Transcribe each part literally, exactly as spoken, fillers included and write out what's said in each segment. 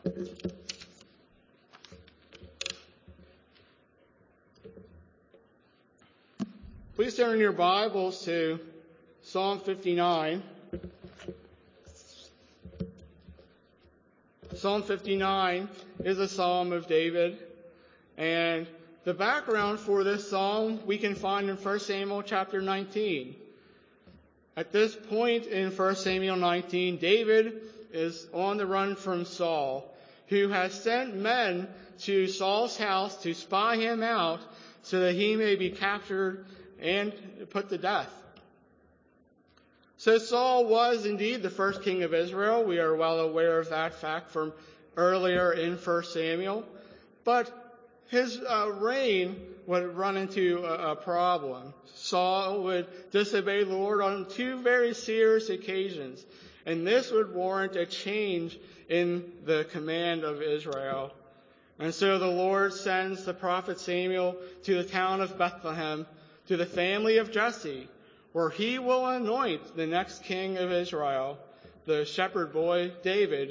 Please turn your Bibles to Psalm fifty-nine. Psalm fifty-nine is a psalm of David, and the background for this psalm we can find in First Samuel chapter nineteen. At this point in First Samuel nineteen, David is on the run from Saul, who has sent men to Saul's house to spy him out so that he may be captured and put to death. So Saul was indeed the first king of Israel. We are well aware of that fact from earlier in First Samuel. But his uh, reign would run into a, a problem. Saul would disobey the Lord on two very serious occasions. And this would warrant a change in the command of Israel. And so the Lord sends the prophet Samuel to the town of Bethlehem, to the family of Jesse, where he will anoint the next king of Israel, the shepherd boy David.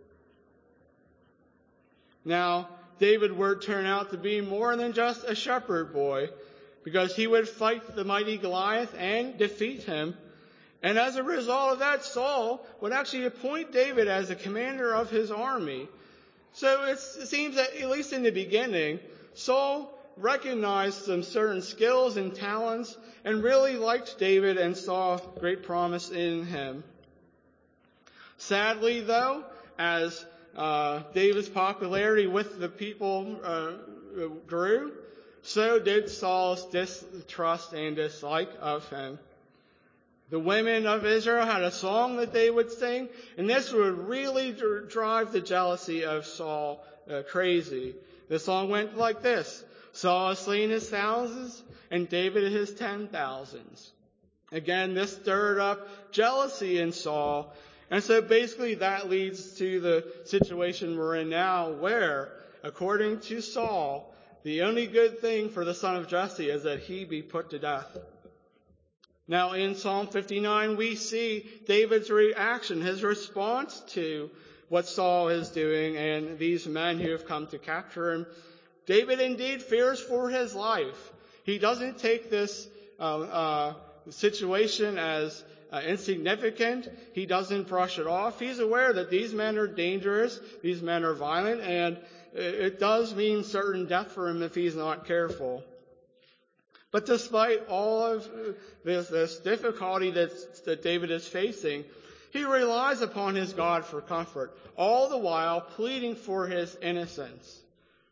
Now, David would turn out to be more than just a shepherd boy, because he would fight the mighty Goliath and defeat him. And as a result of that, Saul would actually appoint David as the commander of his army. So it's, it seems that, at least in the beginning, Saul recognized some certain skills and talents and really liked David and saw great promise in him. Sadly, though, as uh, David's popularity with the people uh, grew, so did Saul's distrust and dislike of him. The women of Israel had a song that they would sing, and this would really dr- drive the jealousy of Saul uh, crazy. The song went like this: Saul has slain his thousands, and David his ten thousands. Again, this stirred up jealousy in Saul. And so basically that leads to the situation we're in now, where, according to Saul, the only good thing for the son of Jesse is that he be put to death. Now in Psalm fifty-nine, we see David's reaction, his response to what Saul is doing and these men who have come to capture him. David indeed fears for his life. He doesn't take this uh, uh, situation as uh, insignificant. He doesn't brush it off. He's aware that these men are dangerous, these men are violent, and it does mean certain death for him if he's not careful. But despite all of this, this difficulty that, that David is facing, he relies upon his God for comfort, all the while pleading for his innocence.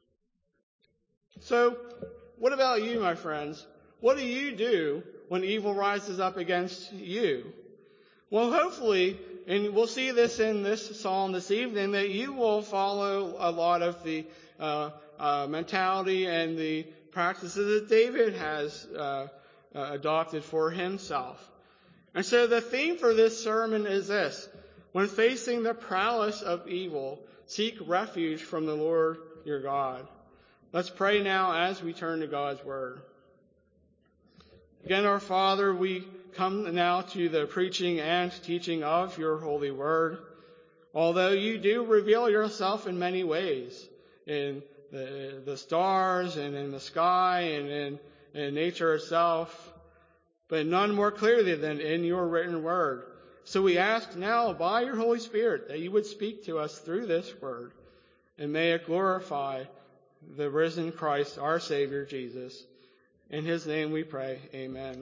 So, what about you, my friends? What do you do when evil rises up against you? Well, hopefully, and we'll see this in this psalm this evening, that you will follow a lot of the uh, uh, mentality and the practices that David has uh, uh, adopted for himself. And so the theme for this sermon is this: when facing the prowess of evil, seek refuge from the Lord your God. Let's pray now as we turn to God's Word. Again, our Father, we come now to the preaching and teaching of your holy Word. Although you do reveal yourself in many ways, in the, the stars and in the sky and in, in nature itself, but none more clearly than in your written Word. So we ask now by your Holy Spirit that you would speak to us through this Word, and may it glorify the risen Christ, our Savior, Jesus. In his name we pray. Amen.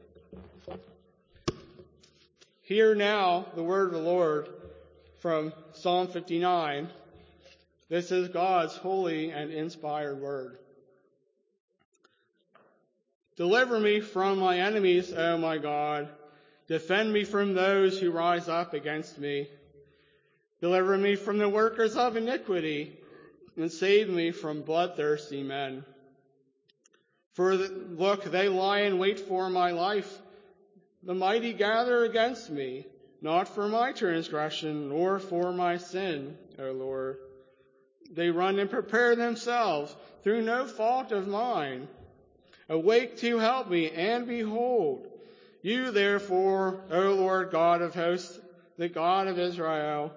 Hear now the word of the Lord from Psalm fifty-nine. This is God's holy and inspired word. Deliver me from my enemies, O my God. Defend me from those who rise up against me. Deliver me from the workers of iniquity, and save me from bloodthirsty men. For look, they lie in wait for my life. The mighty gather against me, not for my transgression, nor for my sin, O Lord. They run and prepare themselves through no fault of mine. Awake to help me, and behold, you therefore, O Lord God of hosts, the God of Israel,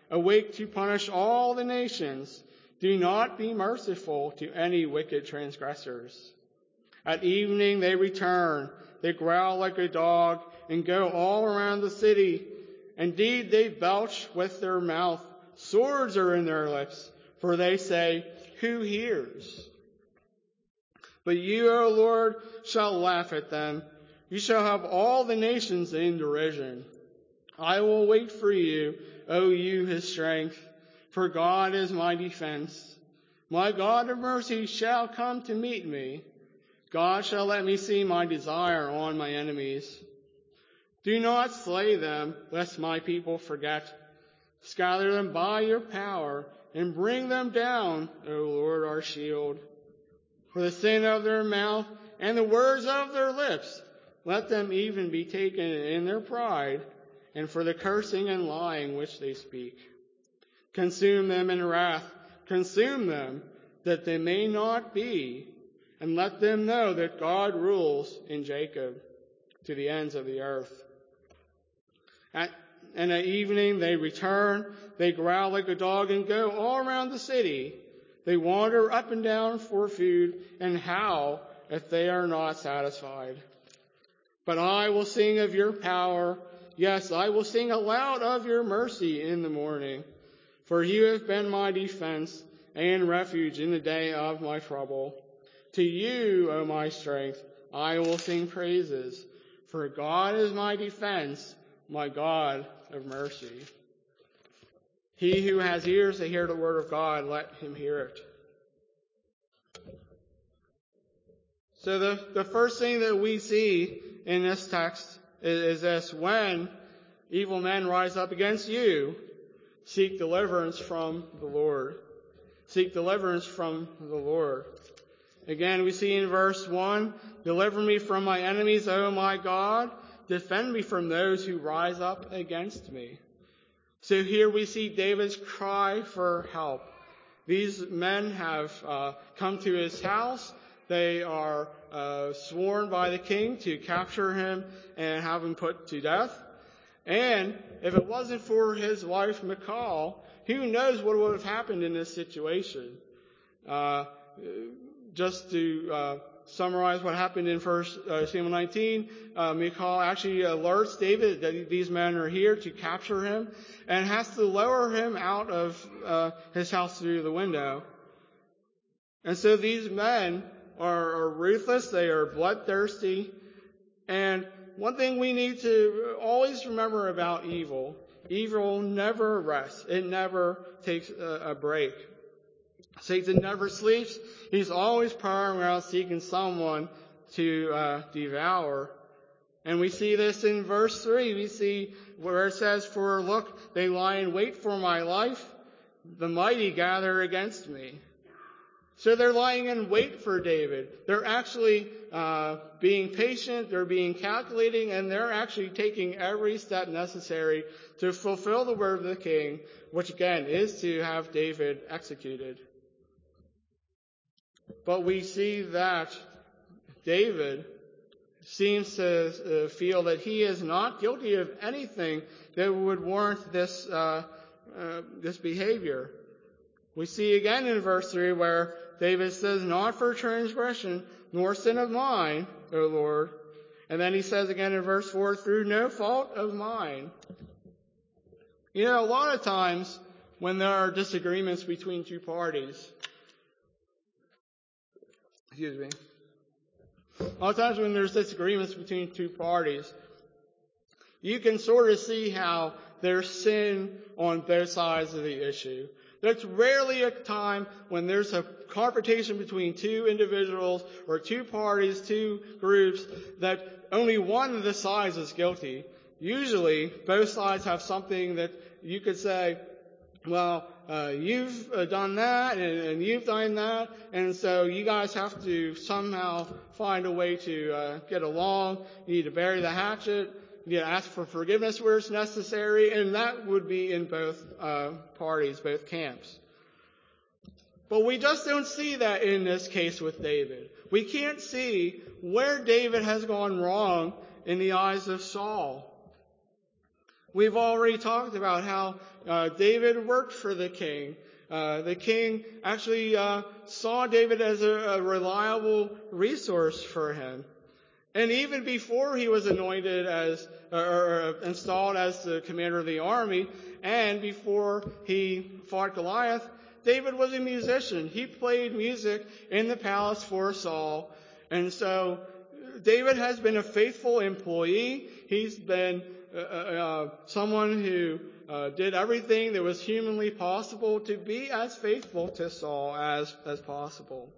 awake to punish all the nations. Do not be merciful to any wicked transgressors. At evening they return. They growl like a dog and go all around the city. Indeed, they belch with their mouth. Swords are in their lips, for they say, who hears? But you, O Lord, shall laugh at them. You shall have all the nations in derision. I will wait for you, O you, his strength, for God is my defense. My God of mercy shall come to meet me. God shall let me see my desire on my enemies. Do not slay them, lest my people forget. Scatter them by your power, and bring them down, O Lord, our shield. For the sin of their mouth and the words of their lips, let them even be taken in their pride, and for the cursing and lying which they speak. Consume them in wrath, consume them, that they may not be, and let them know that God rules in Jacob to the ends of the earth. At, and at evening they return, they growl like a dog and go all around the city. They wander up and down for food and howl if they are not satisfied. But I will sing of your power. Yes, I will sing aloud of your mercy in the morning. For you have been my defense and refuge in the day of my trouble. To you, O my strength, I will sing praises. For God is my defense, my God of mercy. He who has ears to hear the word of God, let him hear it. So the, the first thing that we see in this text is, is this: when evil men rise up against you, seek deliverance from the Lord. Seek deliverance from the Lord. Again, we see in verse one, deliver me from my enemies, O my God. Defend me from those who rise up against me. So here we see David's cry for help. These men have uh, come to his house. They are uh, sworn by the king to capture him and have him put to death. And if it wasn't for his wife, Michal, who knows what would have happened in this situation. Uh, just to uh, summarize what happened in First Samuel nineteen, uh, Michal actually alerts David that these men are here to capture him and has to lower him out of uh, his house through the window. And so these men are, are ruthless, they are bloodthirsty, and one thing we need to always remember about evil, evil never rests. It never takes a, a break. Satan never sleeps. He's always prowling around seeking someone to uh, devour. And we see this in verse three. We see where it says, for look, they lie in wait for my life. The mighty gather against me. So they're lying in wait for David. They're actually uh, being patient, they're being calculating, and they're actually taking every step necessary to fulfill the word of the king, which again is to have David executed. But we see that David seems to uh, feel that he is not guilty of anything that would warrant this uh, uh, this behavior. We see again in verse three where David says, not for transgression, nor sin of mine, O Lord. And then he says again in verse four, through no fault of mine. You know, a lot of times when there are disagreements between two parties, excuse me, a lot of times when there's disagreements between two parties, you can sort of see how there's sin on both sides of the issue. There's rarely a time when there's a confrontation between two individuals or two parties, two groups, that only one of the sides is guilty. Usually, both sides have something that you could say, well, uh, you've uh, done that and, and you've done that, and so you guys have to somehow find a way to uh, get along. You need to bury the hatchet. You need to ask for forgiveness where it's necessary, and that would be in both uh, parties, both camps. But we just don't see that in this case with David. We can't see where David has gone wrong in the eyes of Saul. We've already talked about how uh, David worked for the king. Uh, the king actually uh, saw David as a, a reliable resource for him. And even before he was anointed as, or, or installed as the commander of the army, and before he fought Goliath, David was a musician. He played music in the palace for Saul. And so David has been a faithful employee. He's been uh, uh, someone who uh, did everything that was humanly possible to be as faithful to Saul as, as possible.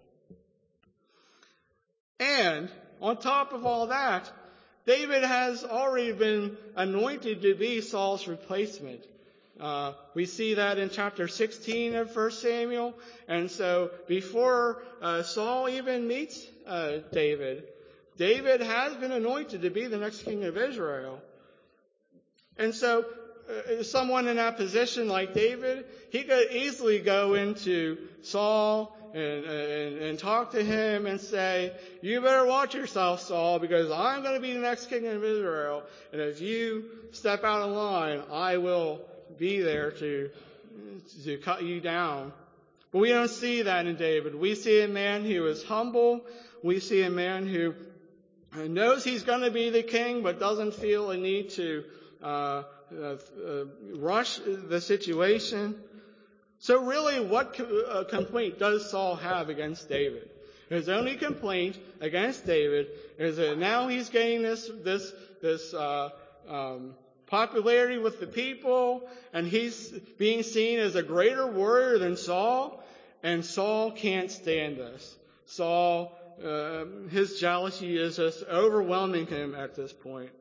And on top of all that, David has already been anointed to be Saul's replacement. Uh, we see that in chapter sixteen of First Samuel. And so before uh, Saul even meets uh, David, David has been anointed to be the next king of Israel. And so uh, someone in that position like David, he could easily go into Saul and, and, and talk to him and say, you better watch yourself, Saul, because I'm going to be the next king of Israel. And if you step out of line, I will be there to, to cut you down. But we don't see that in David. We see a man who is humble. We see a man who knows he's going to be the king, but doesn't feel a need to uh, uh, uh, rush the situation. So really, what co- uh, complaint does Saul have against David? His only complaint against David is that now he's getting this this this uh, um, popularity with the people, and he's being seen as a greater warrior than Saul, and Saul can't stand this. Saul, uh, his jealousy is just overwhelming him at this point.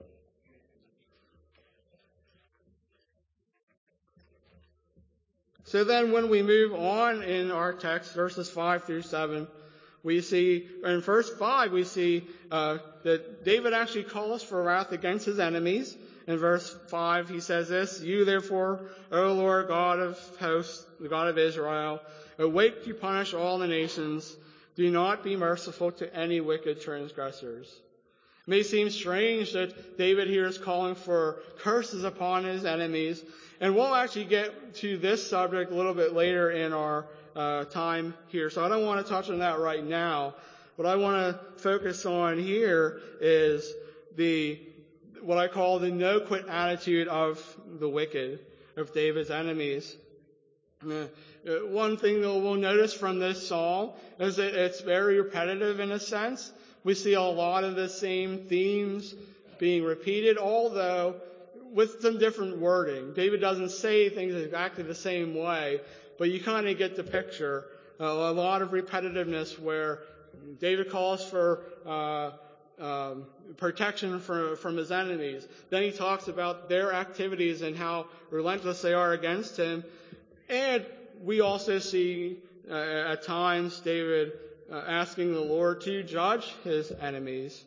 So then when we move on in our text, verses five through seven, we see, in verse five, we see uh, that David actually calls for wrath against his enemies. In verse five, he says this, you therefore, O Lord God of hosts, the God of Israel, awake to punish all the nations. Do not be merciful to any wicked transgressors. It may seem strange that David here is calling for curses upon his enemies. And we'll actually get to this subject a little bit later in our uh, time here. So I don't want to touch on that right now. What I want to focus on here is the what I call the no-quit attitude of the wicked, of David's enemies. Uh, one thing that we'll notice from this psalm is that it's very repetitive in a sense. We see a lot of the same themes being repeated, although with some different wording. David doesn't say things exactly the same way, but you kind of get the picture. Uh, a lot of repetitiveness where David calls for uh, um, protection from, from his enemies. Then he talks about their activities and how relentless they are against him. And we also see uh, at times David uh, asking the Lord to judge his enemies.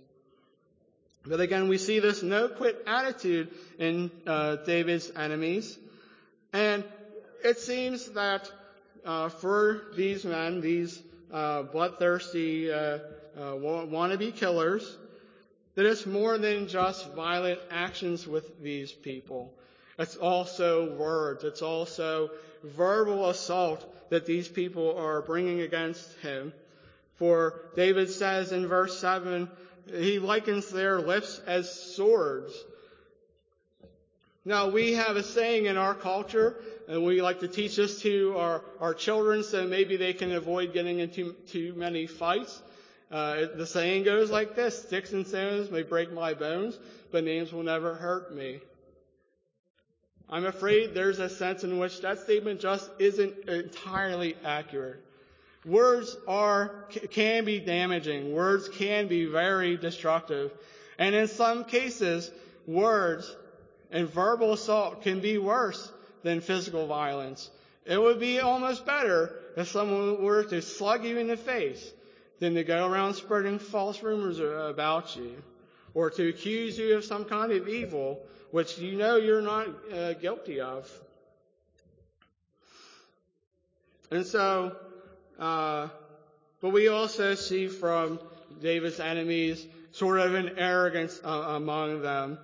But again, we see this no-quit attitude in uh, David's enemies. And it seems that uh, for these men, these uh, bloodthirsty, uh, uh, wannabe killers, that it's more than just violent actions with these people. It's also words. It's also verbal assault that these people are bringing against him. For David says in verse seven, he likens their lips as swords. Now, we have a saying in our culture, and we like to teach this to our, our children so maybe they can avoid getting into too many fights. Uh, the saying goes like this, sticks and stones may break my bones, but names will never hurt me. I'm afraid there's a sense in which that statement just isn't entirely accurate. Words are, can be damaging. Words can be very destructive. And in some cases, words and verbal assault can be worse than physical violence. It would be almost better if someone were to slug you in the face than to go around spreading false rumors about you or to accuse you of some kind of evil which you know you're not uh, guilty of. And so, uh, but we also see from David's enemies sort of an arrogance uh, among them.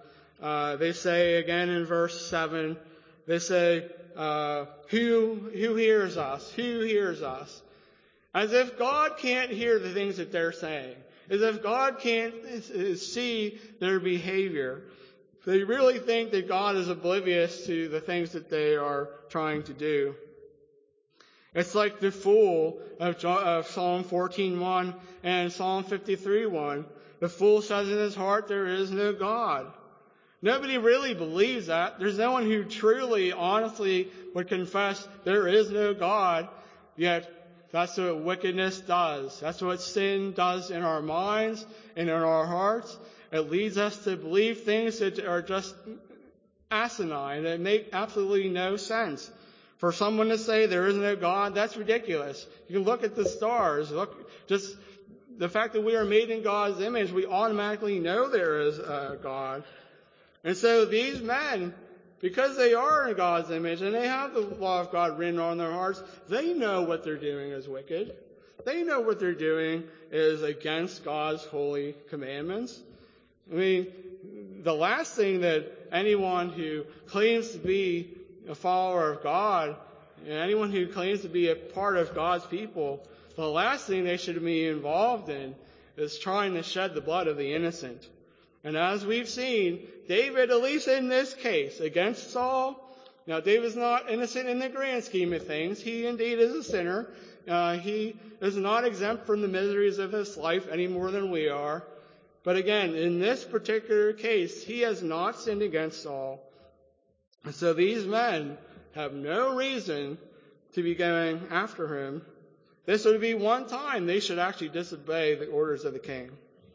Uh, they say again in verse seven, they say, uh, who, who hears us? Who hears us? As if God can't hear the things that they're saying. As if God can't see their behavior. They really think that God is oblivious to the things that they are trying to do. It's like the fool of Psalm fourteen one and Psalm fifty-three one. The fool says in his heart, there is no God. Nobody really believes that. There's no one who truly, honestly would confess there is no God. Yet, that's what wickedness does. That's what sin does in our minds and in our hearts. It leads us to believe things that are just asinine, that make absolutely no sense. For someone to say there is no God, that's ridiculous. You can look at the stars. Look, just the fact that we are made in God's image, we automatically know there is a God. And so these men, because they are in God's image and they have the law of God written on their hearts, they know what they're doing is wicked. They know what they're doing is against God's holy commandments. I mean, the last thing that anyone who claims to be a follower of God, and anyone who claims to be a part of God's people, the last thing they should be involved in is trying to shed the blood of the innocent. And as we've seen, David, at least in this case, against Saul, now David's not innocent in the grand scheme of things. He indeed is a sinner. Uh, he is not exempt from the miseries of this life any more than we are. But again, in this particular case, he has not sinned against Saul. And so these men have no reason to be going after him. This would be one time they should actually disobey the orders of the king.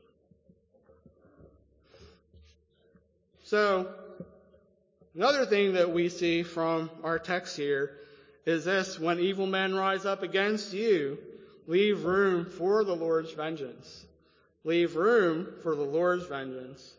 So, another thing that we see from our text here is this: when evil men rise up against you, leave room for the Lord's vengeance. Leave room for the Lord's vengeance.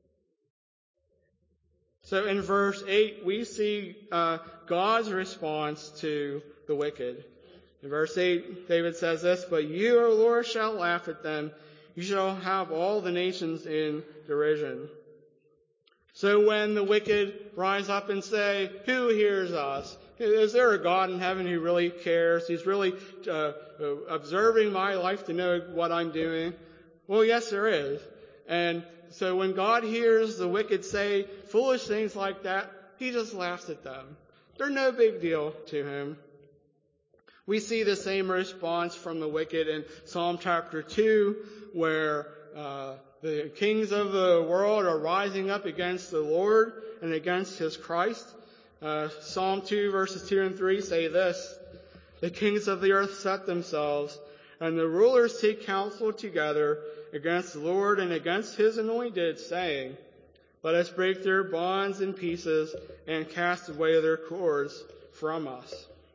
So in verse eight, we see uh, God's response to the wicked. In verse eight, David says this: but you, O Lord, shall laugh at them. You shall have all the nations in derision. So when the wicked rise up and say, who hears us? Is there a God in heaven who really cares? He's really uh, observing my life to know what I'm doing? Well, yes, there is. And so when God hears the wicked say foolish things like that, he just laughs at them. They're no big deal to him. We see the same response from the wicked in Psalm chapter two, where uh, the kings of the world are rising up against the Lord and against his Christ. Uh, Psalm two verses two and three say this: the kings of the earth set themselves, and the rulers take counsel together against the Lord and against his anointed, saying, let us break their bonds in pieces and cast away their cords from us.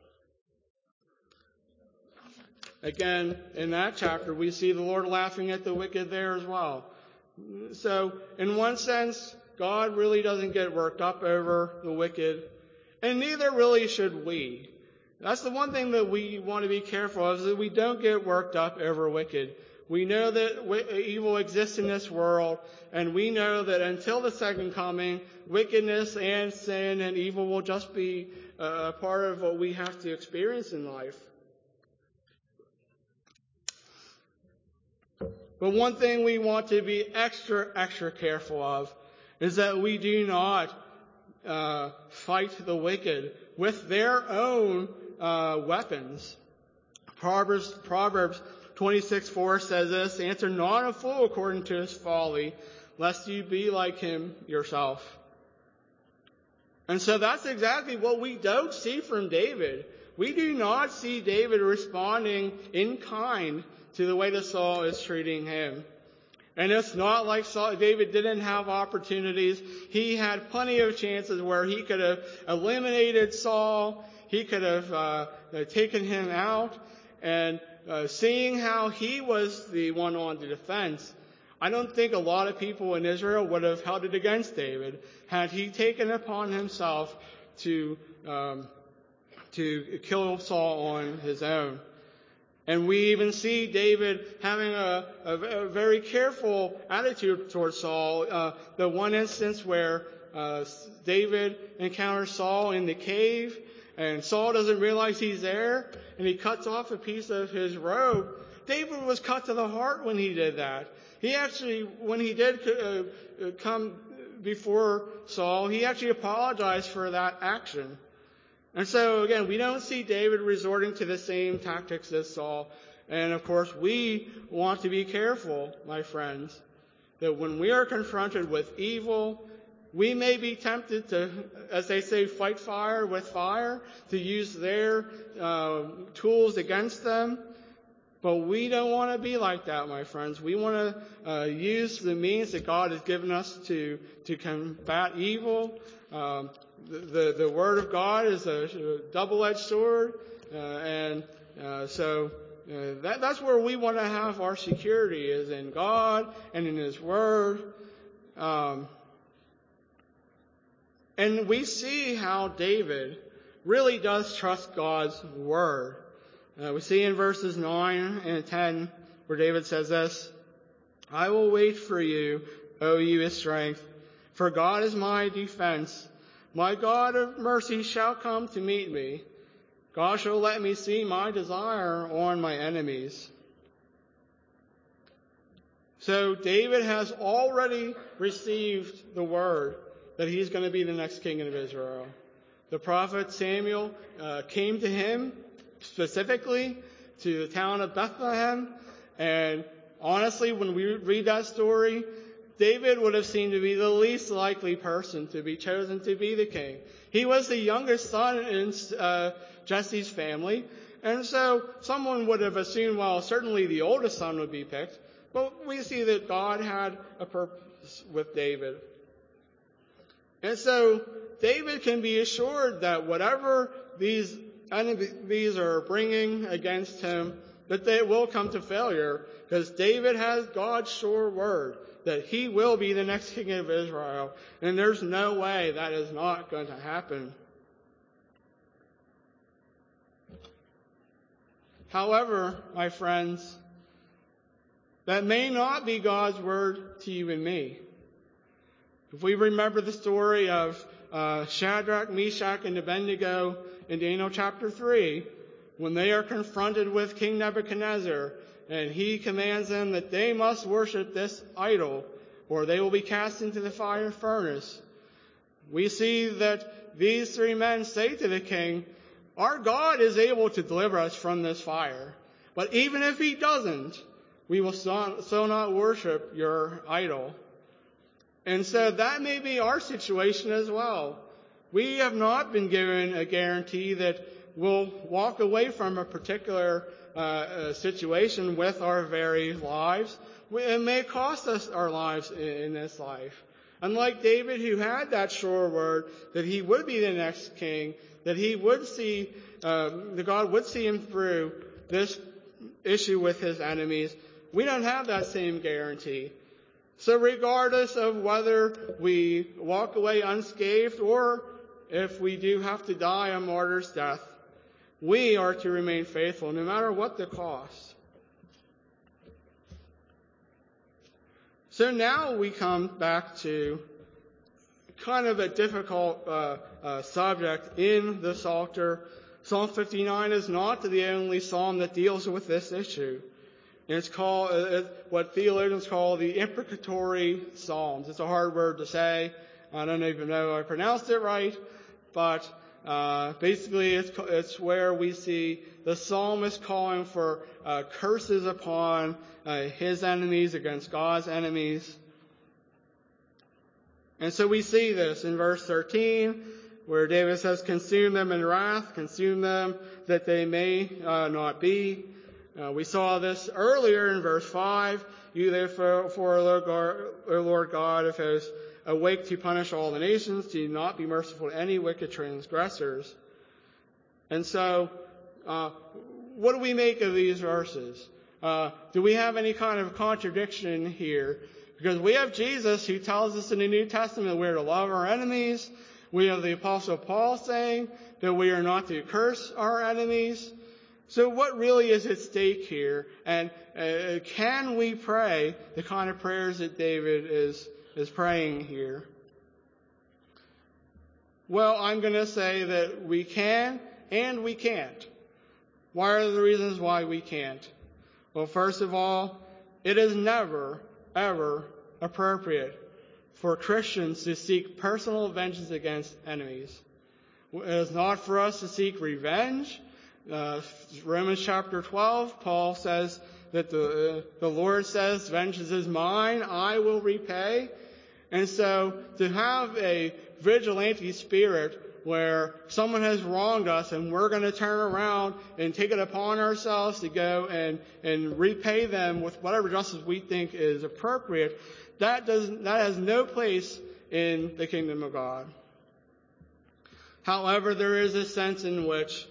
Again, in that chapter, we see the Lord laughing at the wicked there as well. So, in one sense, God really doesn't get worked up over the wicked, and neither really should we. That's the one thing that we want to be careful of, is that we don't get worked up over wicked. We know that evil exists in this world, and we know that until the second coming, wickedness and sin and evil will just be a part of what we have to experience in life. But one thing we want to be extra, extra careful of is that we do not uh, fight the wicked with their own uh, weapons. Proverbs, Proverbs twenty-six four says this: answer not a fool according to his folly, lest you be like him yourself. And so that's exactly what we don't see from David. We do not see David responding in kind to the way that Saul is treating him. And it's not like Saul, David didn't have opportunities. He had plenty of chances where he could have eliminated Saul. He could have uh, taken him out. And uh, seeing how he was the one on the defense, I don't think a lot of people in Israel would have held it against David had he taken upon himself to um, to kill Saul on his own. And we even see David having a, a, a very careful attitude towards Saul. Uh, the one instance where uh, David encounters Saul in the cave, and Saul doesn't realize he's there, and he cuts off a piece of his robe. David was cut to the heart when he did that. He actually, when he did uh, come before Saul, he actually apologized for that action. And so, again, we don't see David resorting to the same tactics as Saul. And, of course, we want to be careful, my friends, that when we are confronted with evil, we may be tempted to, as they say, fight fire with fire, to use their uh, tools against them. But we don't want to be like that, my friends. We want to uh, use the means that God has given us to, to combat evil. Um, the, the, the Word of God is a, a double-edged sword. Uh, and uh, so uh, that, that's where we want to have our security, is in God and in His Word. Um, and we see how David really does trust God's Word. Uh, we see in verses nine and ten where David says this, I will wait for you, O you his strength, for God is my defense. My God of mercy shall come to meet me. God shall let me see my desire on my enemies. So David has already received the word that he's going to be the next king of Israel. The prophet Samuel uh, came to him specifically to the town of Bethlehem. And honestly, when we read that story, David would have seemed to be the least likely person to be chosen to be the king. He was the youngest son in uh, Jesse's family. And so someone would have assumed, well, certainly the oldest son would be picked. But we see that God had a purpose with David. And so David can be assured that whatever these enemies are bringing against him, that they will come to failure, because David has God's sure word that he will be the next king of Israel, and there's no way that is not going to happen. However, my friends, that may not be God's word to you and me. If we remember the story of uh, Shadrach, Meshach, and Abednego in Daniel chapter three, when they are confronted with King Nebuchadnezzar, and he commands them that they must worship this idol, or they will be cast into the fire furnace. We see that these three men say to the king, our God is able to deliver us from this fire, but even if he doesn't, we will so, so not worship your idol. And so that may be our situation as well. We have not been given a guarantee that we'll walk away from a particular uh, uh, situation with our very lives. It may cost us our lives in, in this life. Unlike David, who had that sure word that he would be the next king, that he would see, um, that God would see him through this issue with his enemies, we don't have that same guarantee. So regardless of whether we walk away unscathed or if we do have to die a martyr's death, we are to remain faithful no matter what the cost. So now we come back to kind of a difficult uh, uh, subject in the Psalter. Psalm fifty-nine is not the only psalm that deals with this issue. And it's called uh, what theologians call the imprecatory psalms. It's a hard word to say. I don't even know if I pronounced it right, but uh, basically it's it's where we see the psalmist calling for uh, curses upon uh, his enemies against God's enemies. And so we see this in verse thirteen, where David says, "Consume them in wrath, consume them that they may uh, not be." Uh, we saw this earlier in verse five. You therefore, for Lord God, Lord God of hosts, awake to punish all the nations, to not be merciful to any wicked transgressors. And so, uh, what do we make of these verses? Uh, do we have any kind of contradiction here? Because we have Jesus who tells us in the New Testament that we are to love our enemies. We have the Apostle Paul saying that we are not to curse our enemies. So what really is at stake here? And uh, can we pray the kind of prayers that David is, is praying here? Well, I'm going to say that we can and we can't. Why are the reasons why we can't? Well, first of all, it is never, ever appropriate for Christians to seek personal vengeance against enemies. It is not for us to seek revenge. Uh, Romans chapter twelve, Paul says that the, uh, the Lord says, vengeance is mine, I will repay. And so to have a vigilante spirit where someone has wronged us and we're going to turn around and take it upon ourselves to go and, and repay them with whatever justice we think is appropriate, that does, that has no place in the kingdom of God. However, there is a sense in which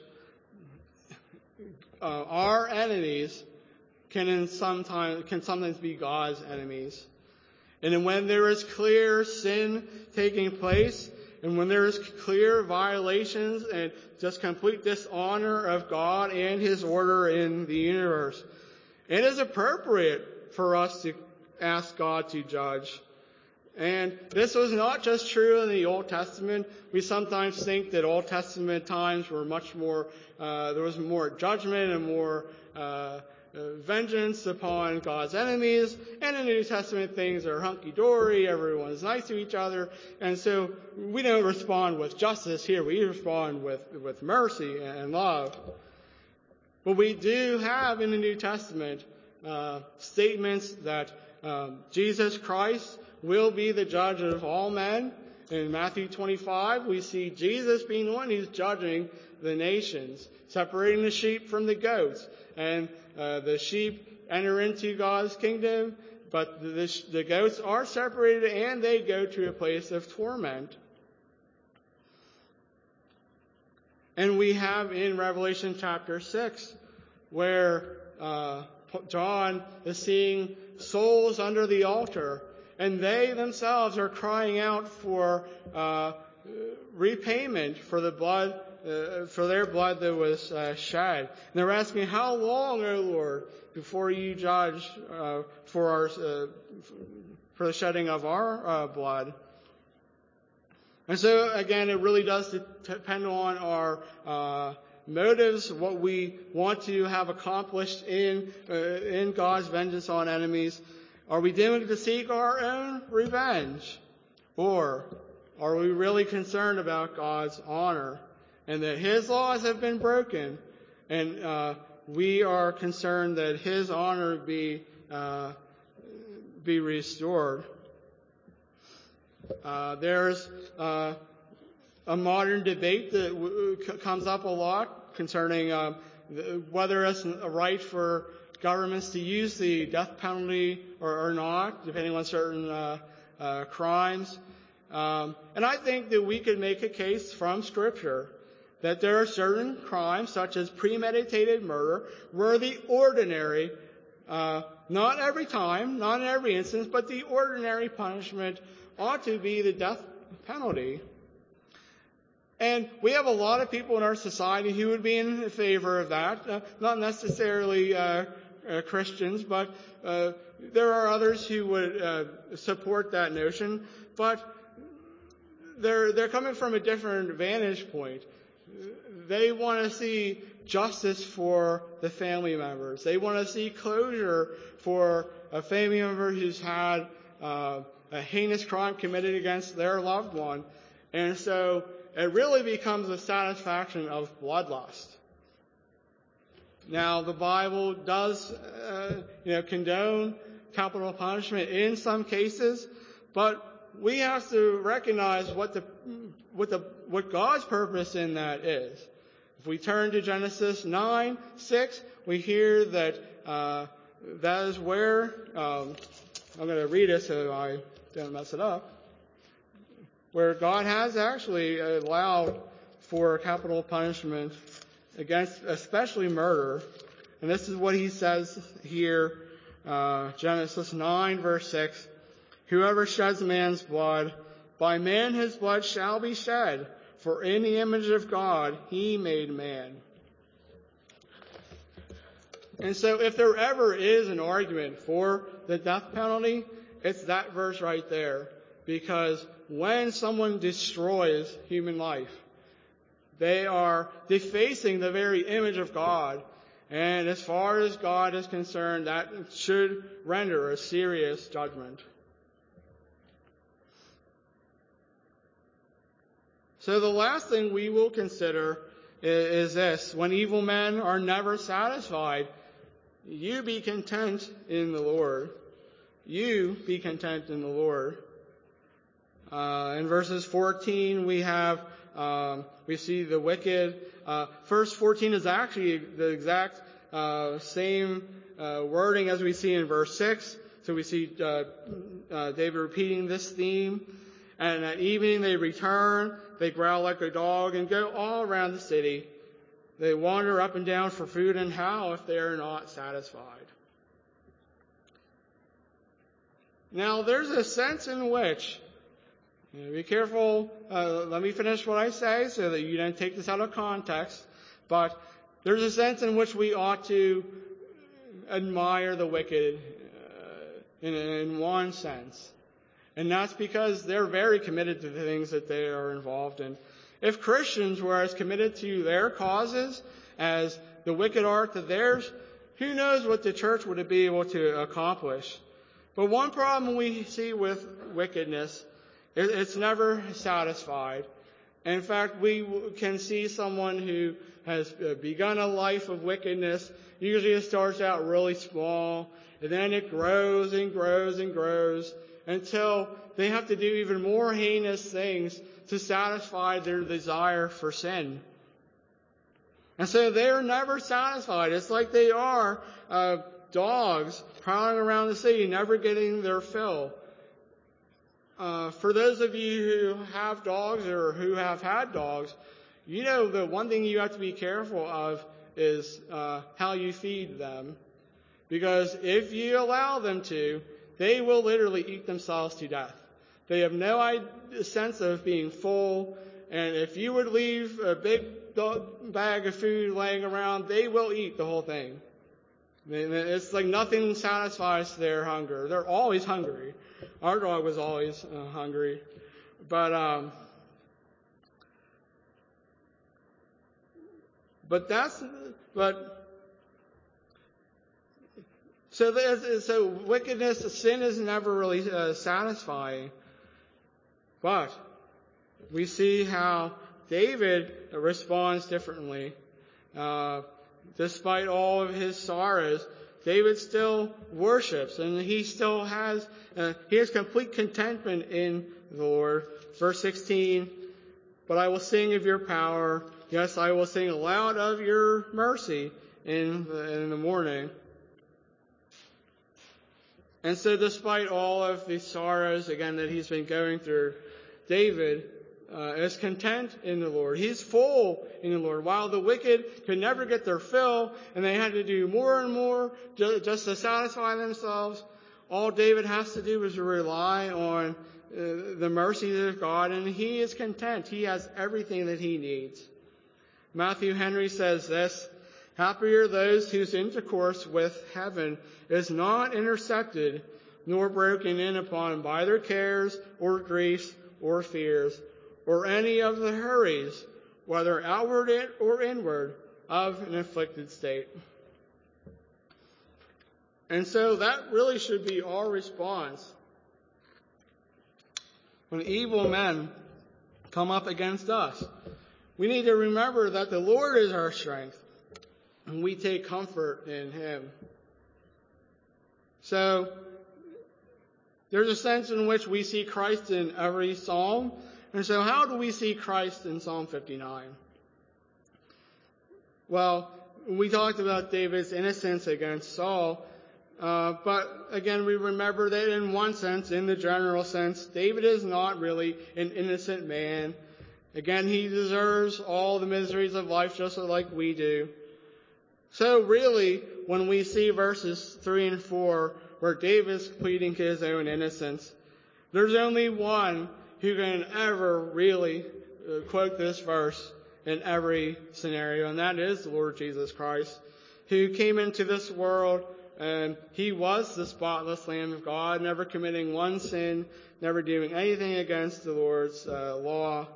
uh, our enemies can in sometimes, can sometimes be God's enemies. And when there is clear sin taking place, and when there is clear violations and just complete dishonor of God and His order in the universe, it is appropriate for us to ask God to judge. And this was not just true in the Old Testament. We sometimes think that Old Testament times were much more, uh, there was more judgment and more uh, uh, vengeance upon God's enemies. And in the New Testament, things are hunky-dory, everyone's nice to each other. And so we don't respond with justice here. We respond with, with mercy and love. But we do have in the New Testament uh, statements that um, Jesus Christ will be the judge of all men. In Matthew twenty-five, we see Jesus being the one who's judging the nations, separating the sheep from the goats. And uh, the sheep enter into God's kingdom, but the, the goats are separated and they go to a place of torment. And we have in Revelation chapter six, where uh, John is seeing souls under the altar, and they themselves are crying out for uh, repayment for the blood, uh, for their blood that was uh, shed. And they're asking, "How long, O Lord, before you judge uh, for our uh, for the shedding of our uh, blood?" And so, again, it really does depend on our uh, motives, what we want to have accomplished in uh, in God's vengeance on enemies. Are we doing it to seek our own revenge? Or are we really concerned about God's honor and that His laws have been broken, and uh, we are concerned that His honor be uh, be restored? Uh, there's uh, a modern debate that w- c- comes up a lot concerning um, whether it's a right for governments to use the death penalty or, or not, depending on certain uh, uh, crimes. Um, and I think that we could make a case from Scripture that there are certain crimes, such as premeditated murder, where the ordinary, uh, not every time, not in every instance, but the ordinary punishment ought to be the death penalty. And we have a lot of people in our society who would be in favor of that, uh, not necessarily uh, uh, Christians, but uh, there are others who would uh, support that notion, but they're they're coming from a different vantage point. They want to see justice for the family members. They want to see closure for a family member who's had uh, a heinous crime committed against their loved one. And so it really becomes a satisfaction of bloodlust. Now, the Bible does, uh, you know, condone capital punishment in some cases, but we have to recognize what the, what the, what God's purpose in that is. If we turn to Genesis nine six, we hear that, uh, that is where, um, I'm going to read it so I don't mess it up, where God has actually allowed for capital punishment against especially murder. And this is what he says here, uh, Genesis nine verse six, "Whoever sheds man's blood, by man his blood shall be shed, for in the image of God he made man." And so if there ever is an argument for the death penalty, it's that verse right there. Because when someone destroys human life, they are defacing the very image of God. And as far as God is concerned, that should render a serious judgment. So the last thing we will consider is this. When evil men are never satisfied, you be content in the Lord. You be content in the Lord. Uh, in verses fourteen, we have, um, we see the wicked. Uh, verse fourteen is actually the exact uh, same uh, wording as we see in verse six. So we see uh, uh, David repeating this theme. And at evening they return, they growl like a dog and go all around the city. They wander up and down for food and howl if they are not satisfied. Now there's a sense in which, you know, be careful, uh, let me finish what I say so that you don't take this out of context, but there's a sense in which we ought to admire the wicked uh, in, in one sense. And that's because they're very committed to the things that they are involved in. If Christians were as committed to their causes as the wicked are to theirs, who knows what the church would be able to accomplish. But one problem we see with wickedness is it's never satisfied. In fact, we can see someone who has begun a life of wickedness. Usually it starts out really small, and then it grows and grows and grows, until they have to do even more heinous things to satisfy their desire for sin. And so they're never satisfied. It's like they are uh, dogs prowling around the city, never getting their fill. Uh, for those of you who have dogs or who have had dogs, you know the one thing you have to be careful of is uh, how you feed them. Because if you allow them to, they will literally eat themselves to death. They have no idea, sense of being full, and if you would leave a big dog, bag of food laying around, they will eat the whole thing. It's like nothing satisfies their hunger. They're always hungry. Our dog was always uh, hungry. But, um, but that's, but, So, so wickedness, sin is never really uh, satisfying. But we see how David responds differently. Uh, despite all of his sorrows, David still worships, and he still has uh, he has complete contentment in the Lord. Verse sixteen, but I will sing of your power. Yes, I will sing aloud of your mercy in the, in the morning. And so despite all of the sorrows, again, that he's been going through, David uh, is content in the Lord. He's full in the Lord. While the wicked could never get their fill, and they had to do more and more ju- just to satisfy themselves, all David has to do is rely on uh, the mercies of God, and he is content. He has everything that he needs. Matthew Henry says this, happy are those whose intercourse with heaven is not intercepted nor broken in upon by their cares or griefs or fears or any of the hurries, whether outward or inward, of an afflicted state. And so that really should be our response. When evil men come up against us, we need to remember that the Lord is our strength, and we take comfort in Him. So, there's a sense in which we see Christ in every psalm. And so how do we see Christ in Psalm fifty-nine? Well, we talked about David's innocence against Saul. Uh, but again, we remember that in one sense, in the general sense, David is not really an innocent man. Again, he deserves all the miseries of life just like we do. So really, when we see verses three and four, where David's pleading his own innocence, there's only one who can ever really uh, quote this verse in every scenario, and that is the Lord Jesus Christ. who came into this world, and he was the spotless Lamb of God, never committing one sin, never doing anything against the Lord's uh, law.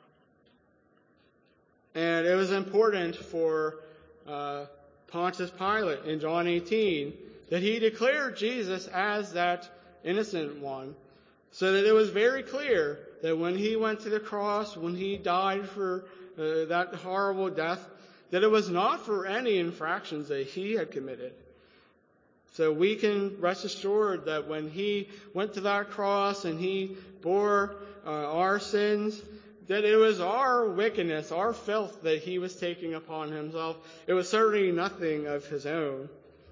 And it was important for uh, Pontius Pilate in John eighteen that he declared Jesus as that innocent one, so that it was very clear that when he went to the cross, when he died for uh, that horrible death, that it was not for any infractions that he had committed. So we can rest assured that when he went to that cross and he bore uh, our sins, that it was our wickedness, our filth that he was taking upon himself. It was certainly nothing of his own.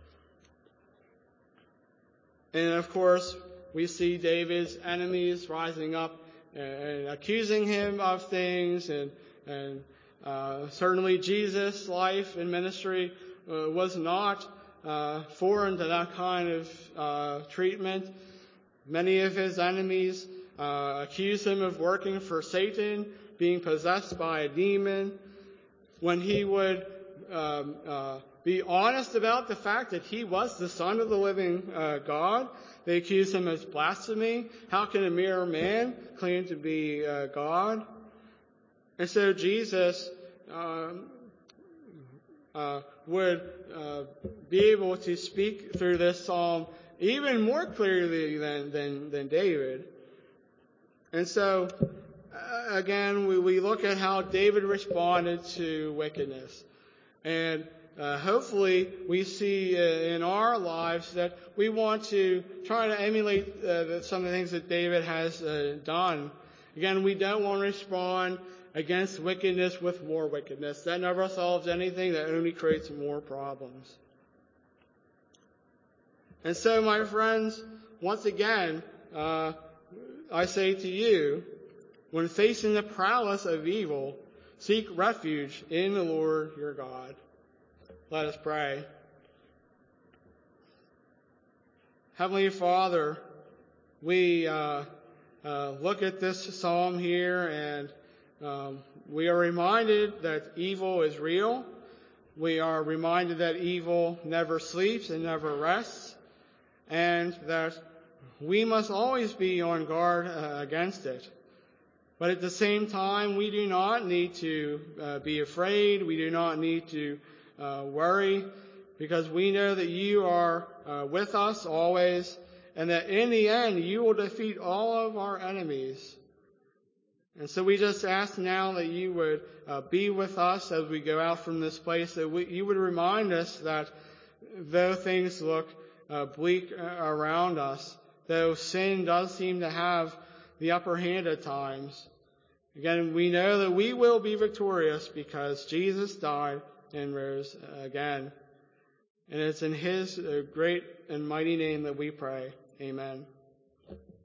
And of course, we see David's enemies rising up and accusing him of things, and, and uh, certainly Jesus' life and ministry uh, was not uh, foreign to that kind of uh, treatment. Many of his enemies uh, accused him of working for Satan, being possessed by a demon. When he would um, uh, be honest about the fact that he was the Son of the living uh, God, they accused him of blasphemy. How can a mere man claim to be uh, God? And so Jesus um, uh, would uh, be able to speak through this psalm even more clearly than, than, than David. And so, uh, again, we, we look at how David responded to wickedness. And uh, hopefully we see uh, in our lives that we want to try to emulate uh, some of the things that David has uh, done. Again, we don't want to respond against wickedness with more wickedness. That never solves anything. That only creates more problems. And so, my friends, once again, uh, I say to you, when facing the prowess of evil, seek refuge in the Lord your God. Let us pray. Heavenly Father, we uh, uh, look at this psalm here, and um, we are reminded that evil is real. We are reminded that evil never sleeps and never rests, and that we must always be on guard uh, against it. But at the same time, we do not need to uh, be afraid. We do not need to uh, worry, because we know that you are uh, with us always, and that in the end, you will defeat all of our enemies. And so we just ask now that you would uh, be with us as we go out from this place, that we, you would remind us that though things look uh, bleak around us, though sin does seem to have the upper hand at times, again, we know that we will be victorious because Jesus died and rose again. And it's in his great and mighty name that we pray. Amen.